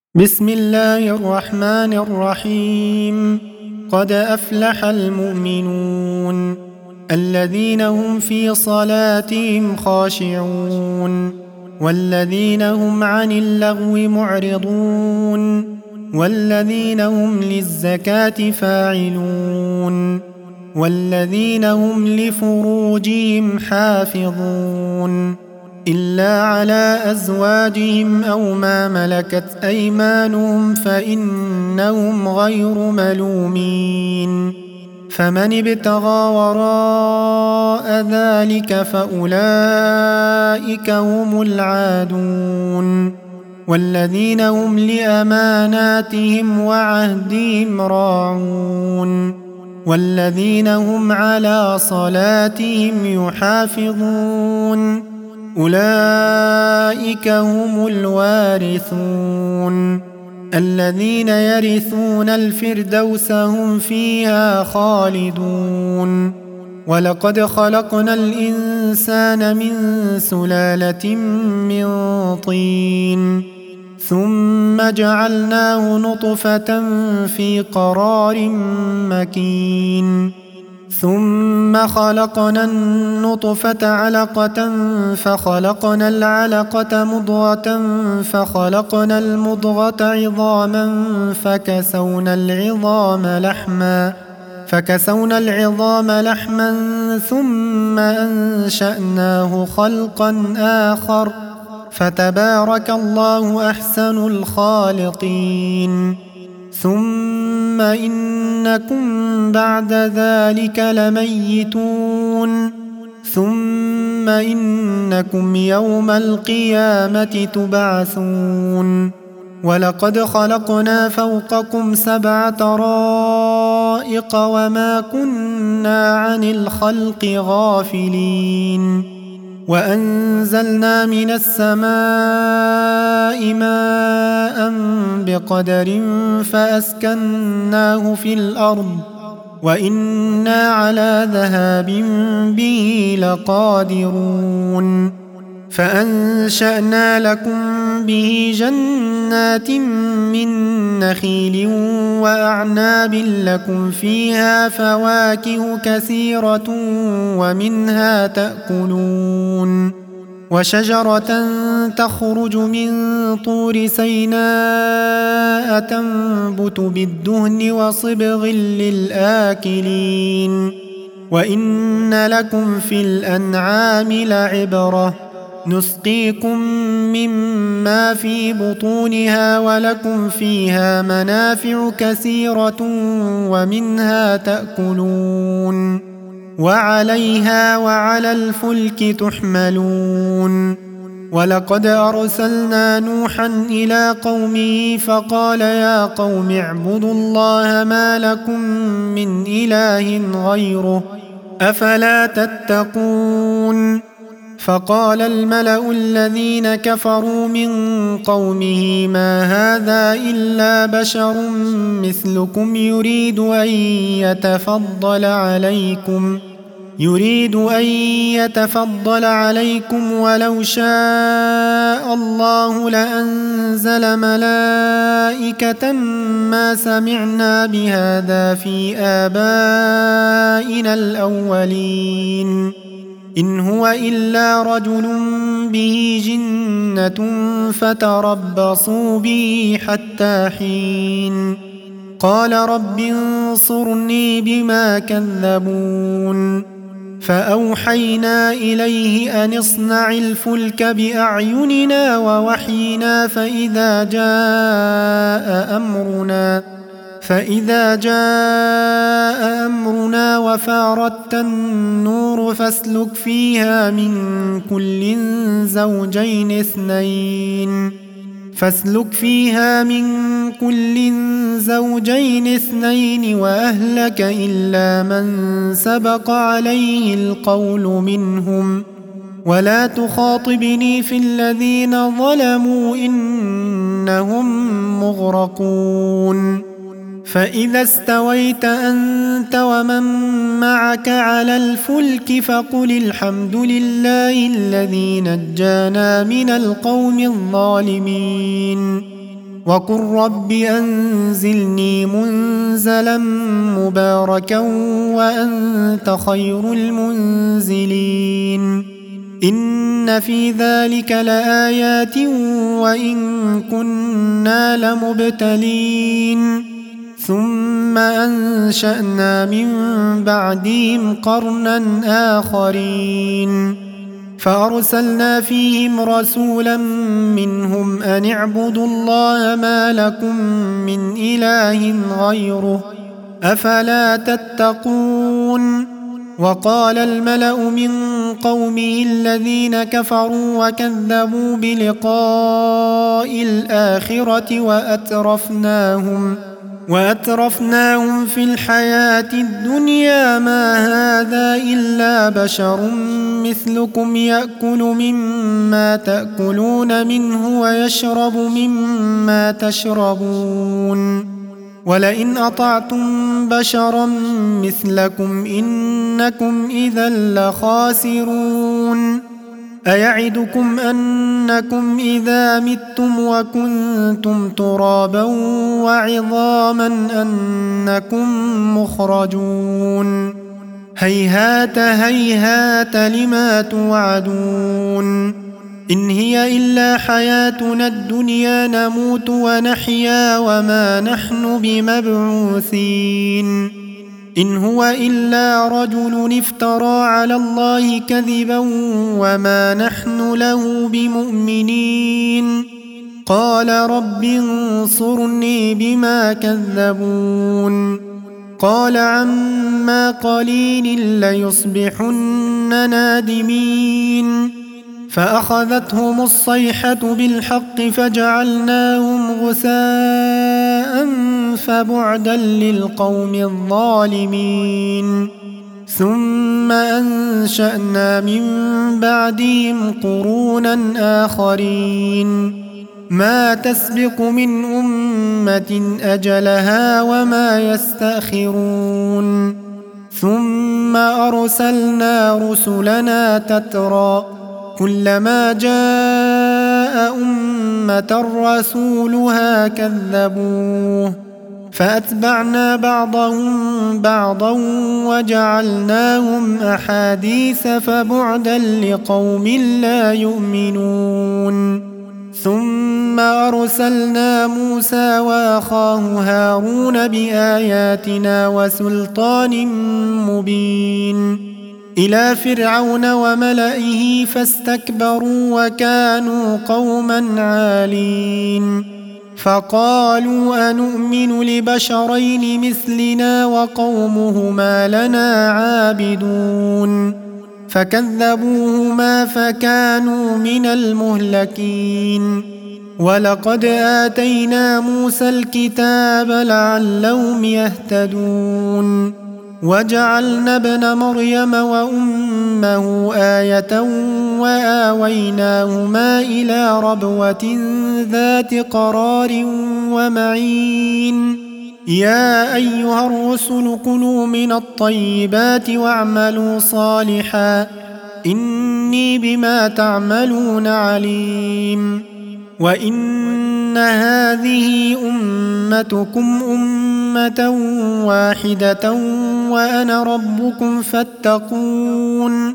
بسم الله الرحمن الرحيم. قد أفلح المؤمنون الذين هم في صلاتهم خاشعون والذين هم عن اللغو معرضون والذين هم للزكاة فاعلون والذين هم لفروجهم حافظون إلا على أزواجهم أو ما ملكت أيمانهم فإنهم غير ملومين. فمن ابتغى وراء ذلك فأولئك هم العادون والذين هم لأماناتهم وعهدهم راعون والذين هم على صلاتهم يحافظون أولئك هم الوارثون الذين يرثون الفردوس هم فيها خالدون. ولقد خلقنا الإنسان من سلالة من طين ثم جعلناه نطفة في قرار مكين ثم خلقنا النطفة علقة فخلقنا العلقة مضغة فخلقنا المضغة عظاما فكسونا العظام لحما ثم أنشأناه خلقا آخر فتبارك الله أحسن الخالقين. ثم إنكم بعد ذلك لميتون ثم إنكم يوم القيامة تبعثون. ولقد خلقنا فوقكم 7 طرائق وما كنا عن الخلق غافلين وأنزلنا من السماء ماء بقدر فأسكناه في الأرض وإنا على ذهاب به لقادرون. فأنشأنا لكم به جنات من نخيل وأعناب لكم فيها فواكه كثيرة ومنها تأكلون وشجرة تخرج من طور سيناء تنبت بالدهن وصبغ للآكلين. وإن لكم في الأنعام لعبرة نسقيكم مما في بطونها ولكم فيها منافع كثيرة ومنها تأكلون وعليها وعلى الفلك تحملون. ولقد أرسلنا نوحا إلى قومه فقال يا قوم اعبدوا الله ما لكم من إله غيره أفلا تتقون. فقال الملأ الذين كفروا من قومه ما هذا إلا بشر مثلكم يريد أن يتفضل عليكم ولو شاء الله لأنزل ملائكة ما سمعنا بهذا في آبائنا الأولين إن هو إلا رجل به جنة فتربصوا به حتى حين. قال رب انصرني بما كذبون. فأوحينا إليه أن اصنع الفلك بأعيننا ووحينا فإذا جاء أمرنا وفاردت النور فاسلك فيها من كل زوجين اثنين وأهلك إلا من سبق عليه القول منهم ولا تخاطبني في الذين ظلموا إنهم مغرقون. فإذا استويت أنت ومن معك على الفلك فقل الحمد لله الذي نجانا من القوم الظالمين وقل رب أنزلني منزلا مباركا وأنت خير المنزلين إن في ذلك لآيات وإن كنا لمبتلين ثم أنشأنا من بعدهم قرنا آخرين فأرسلنا فيهم رسولا منهم أن اعبدوا الله ما لكم من إله غيره أفلا تتقون وقال الملأ من قومه الذين كفروا وكذبوا بلقاء الآخرة وأترفناهم في الحياة الدنيا ما هذا إلا بشر مثلكم يأكل مما تأكلون منه ويشرب مما تشربون ولئن أطعتم بشرا مثلكم إنكم إذا لخاسرون أيعدكم أنكم إذا متم وكنتم ترابا وعظاما أنكم مخرجون هيهات هيهات لما توعدون إن هي إلا حياتنا الدنيا نموت ونحيا وما نحن بمبعوثين إن هو إلا رجل افترى على الله كذبا وما نحن له بمؤمنين قال رب انصرني بما كذبون قال عما قليل ليصبحن نادمين فأخذتهم الصيحة بالحق فجعلناهم غثاء فبعدا للقوم الظالمين ثم أنشأنا من بعدهم قرونا آخرين ما تسبق من أمة أجلها وما يستأخرون ثم أرسلنا رسلنا تترى كلما جاء أمة رسولها كذبوه فأتبعنا بعضهم بعضا وجعلناهم أحاديث فبعدا لقوم لا يؤمنون ثم أرسلنا موسى وأخاه هارون بآياتنا وسلطان مبين إلى فرعون وملئه فاستكبروا وكانوا قوما عالين فقالوا أنؤمن لبشرين مثلنا وقومهما لنا عابدون فكذبوهما فكانوا من المهلكين ولقد آتينا موسى الكتاب لعلهم يهتدون وجعلنا ابن مريم وأمه آية وآويناهما إلى ربوة ذات قرار ومعين يا أيها الرسل كلوا من الطيبات واعملوا صالحا إني بما تعملون عليم وإن هذه أمتكم أمة واحدة وأنا ربكم فاتقون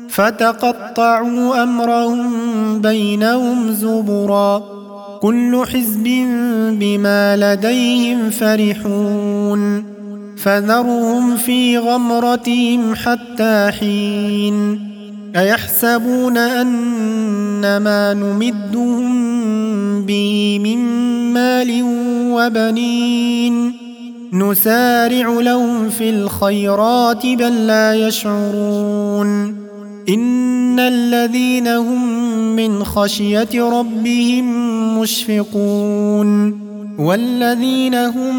فتقطعوا أمرهم بينهم زبرا كل حزب بما لديهم فرحون فذرهم في غمرتهم حتى حين أيحسبون أنما نمدهم به من مال وبنين نسارع لهم في الخيرات بل لا يشعرون إن الذين هم من خشية ربهم مشفقون والذين هم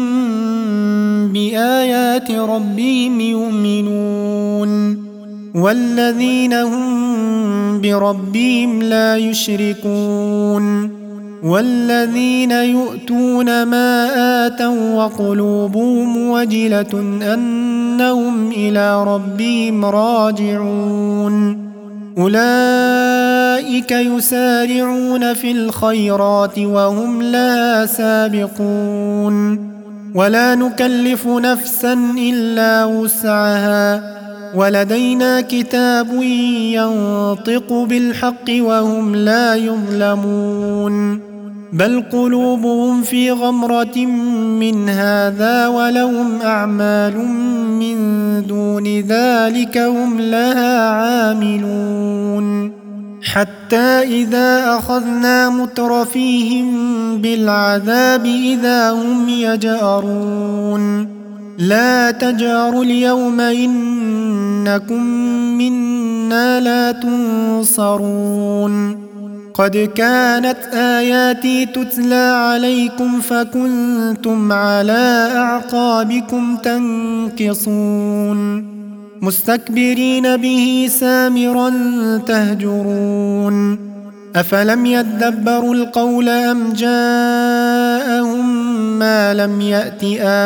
بآيات ربهم يؤمنون والذين هم بربهم لا يشركون والذين يؤتون ما آتوا وقلوبهم وجلة أنهم إلى ربهم راجعون أولئك يسارعون في الخيرات وهم لها سابقون ولا نكلف نفسا إلا وسعها ولدينا كتاب ينطق بالحق وهم لا يظلمون بل قلوبهم في غمرة من هذا ولهم أعمال من دون ذلك هم لها عاملون حتى إذا أخذنا مترفيهم بالعذاب إذا هم يجأرون لا تجأروا اليوم إنكم منا لا تنصرون قد كانت آياتي تتلى عليكم فكنتم على أعقابكم تنكصون مستكبرين به سامرا تهجرون أفلم يدبروا القول أم جاءهم ما لم يأت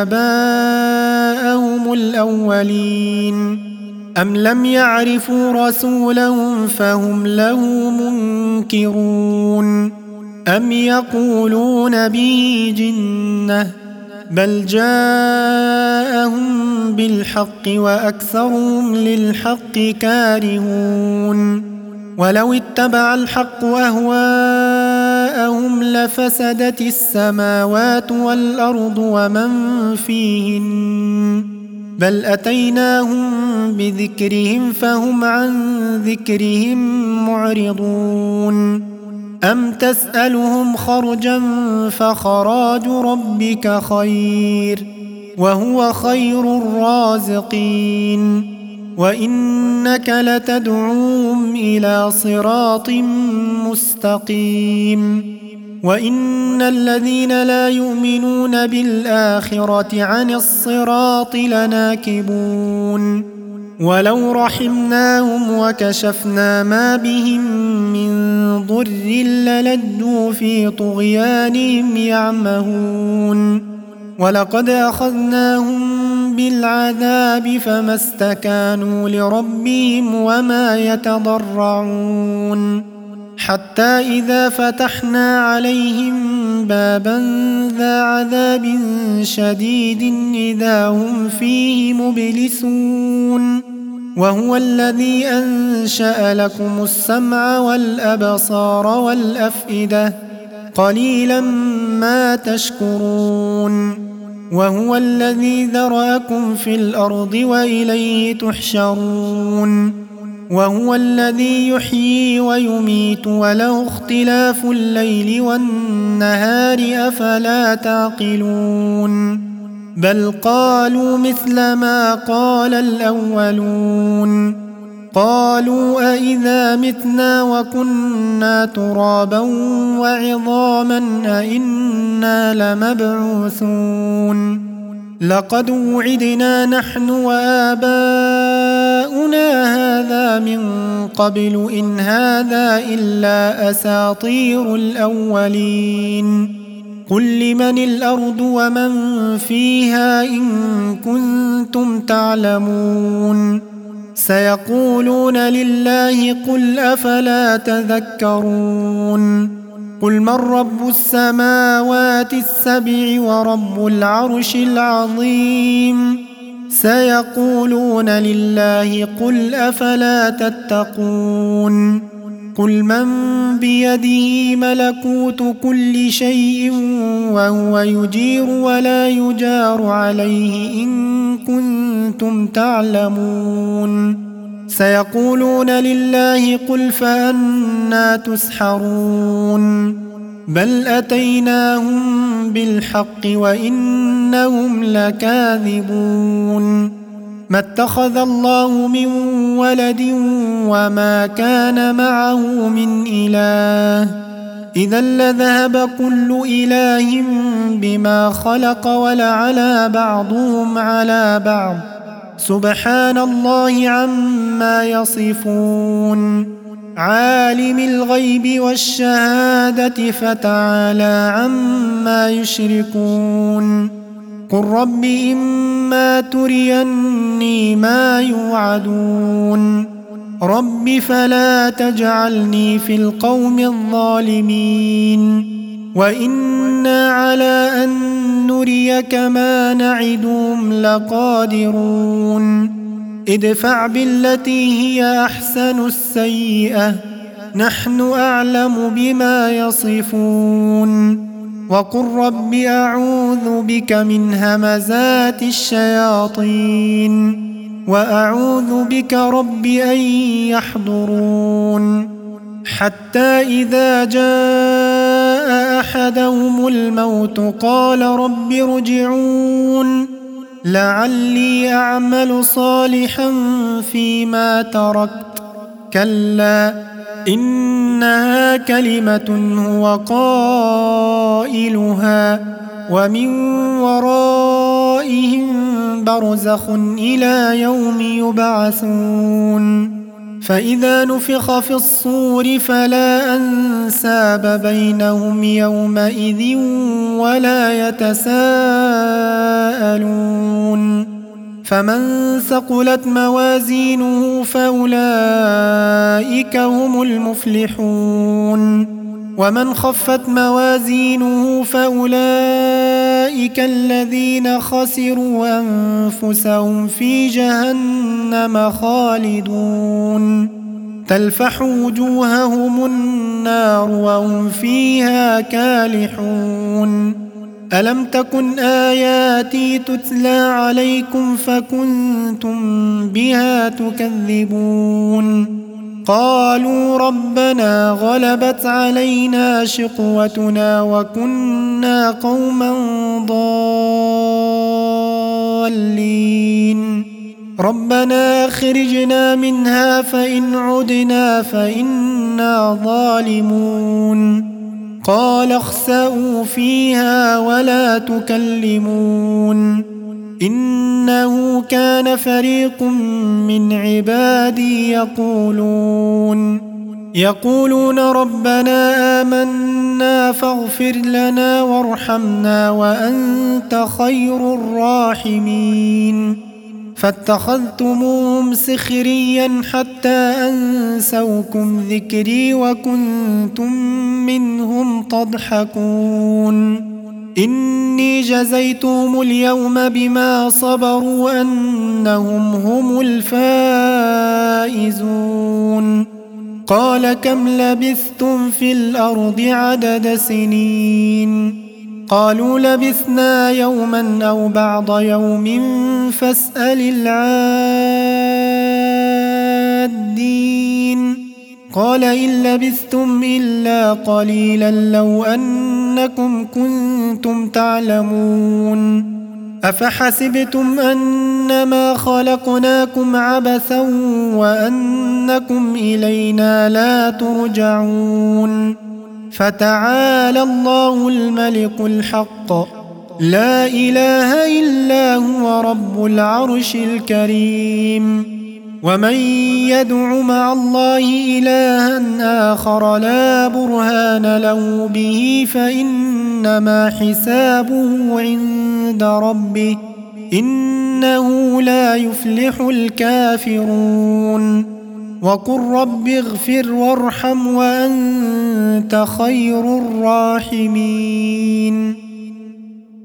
آباءهم الأولين أم لم يعرفوا رسولهم فهم له منكرون أم يقولون به جنة بل جاءهم بالحق وأكثرهم للحق كارهون ولو اتبع الحق أهواءهم لفسدت السماوات والأرض ومن فيهن بل أتيناهم بذكرهم فهم عن ذكرهم معرضون أم تسألهم خرجا فخراج ربك خير وهو خير الرازقين وإنك لتدعوهم إلى صراط مستقيم وإن الذين لا يؤمنون بالآخرة عن الصراط لناكبون ولو رحمناهم وكشفنا ما بهم من ضر للجوا في طغيانهم يعمهون ولقد أخذناهم بالعذاب فما استكانوا لربهم وما يتضرعون حتى إذا فتحنا عليهم بابا ذا عذاب شديد إذا هم فيه مبلسون وهو الذي أنشأ لكم السمع والأبصار والأفئدة قليلا ما تشكرون وهو الذي ذرأكم في الأرض وإليه تحشرون وهو الذي يحيي ويميت وله اختلاف الليل والنهار أفلا تعقلون بل قالوا مثل ما قال الأولون قالوا أإذا متنا وكنا ترابا وعظاما أإنا لمبعوثون لقد وعدنا نحن وآباؤنا هذا من قبل إن هذا إلا أساطير الأولين قل لمن الأرض ومن فيها إن كنتم تعلمون سيقولون لله قل أفلا تذكرون قل من رب السماوات السبع ورب العرش العظيم سيقولون لله قل أفلا تتقون قل من بيده ملكوت كل شيء وهو يجير ولا يجار عليه إن كنتم تعلمون سيقولون لله قل فأنى تسحرون بل أتيناهم بالحق وإنهم لكاذبون ما اتخذ الله من ولد وما كان معه من إله إذا لذهب كل إله بما خلق ولعلى بعضهم على بعض سبحان الله عما يصفون عالم الغيب والشهادة فتعالى عما يشركون قل رب إما تريني ما يوعدون رب فلا تجعلني في القوم الظالمين وإنا على أن نريك ما نعدهم لقادرون ادفع بالتي هي أحسن السيئة نحن أعلم بما يصفون وقل رب أعوذ بك من همزات الشياطين وأعوذ بك رب أن يحضرون حتى إذا جاء أحدهم الموت قال رب ارجعون لعلي أعمل صالحا فيما تركت كلا إنها كلمة هو قائلها ومن ورائهم برزخ إلى يوم يبعثون فإذا نفخ في الصور فلا أنساب بينهم يومئذ ولا يتساءلون فمن ثقلت موازينه فأولئك هم المفلحون ومن خفت موازينه فأولئك الذين خسروا أنفسهم في جهنم خالدون تلفح وجوههم النار وهم فيها كالحون ألم تكن آياتي تتلى عليكم فكنتم بها تكذبون قالوا ربنا غلبت علينا شقوتنا وكنا قوما ضالين ربنا أخرجنا منها فإن عدنا فإنا ظالمون قال اخسئوا فيها ولا تكلمون إنه كان فريق من عبادي يقولون ربنا آمنا فاغفر لنا وارحمنا وأنت خير الراحمين فاتخذتموهم سخريا حتى أنسوكم ذكري وكنتم منهم تضحكون إني جزيتهم اليوم بما صبروا أنهم هم الفائزون قال كم لبثتم في الأرض عدد سنين قالوا لبثنا يوما أو بعض يوم فاسأل العادين قال إن لبثتم إلا قليلا لو أنكم كنتم تعلمون أفحسبتم أنما خلقناكم عبثا وأنكم إلينا لا ترجعون فتعالى الله الملك الحق لا إله إلا هو رب العرش الكريم ومن يدع مع الله إلها آخر لا برهان له به فإنما حسابه عند ربه إنه لا يفلح الكافرون وقل رب اغفر وارحم وأنت خير الراحمين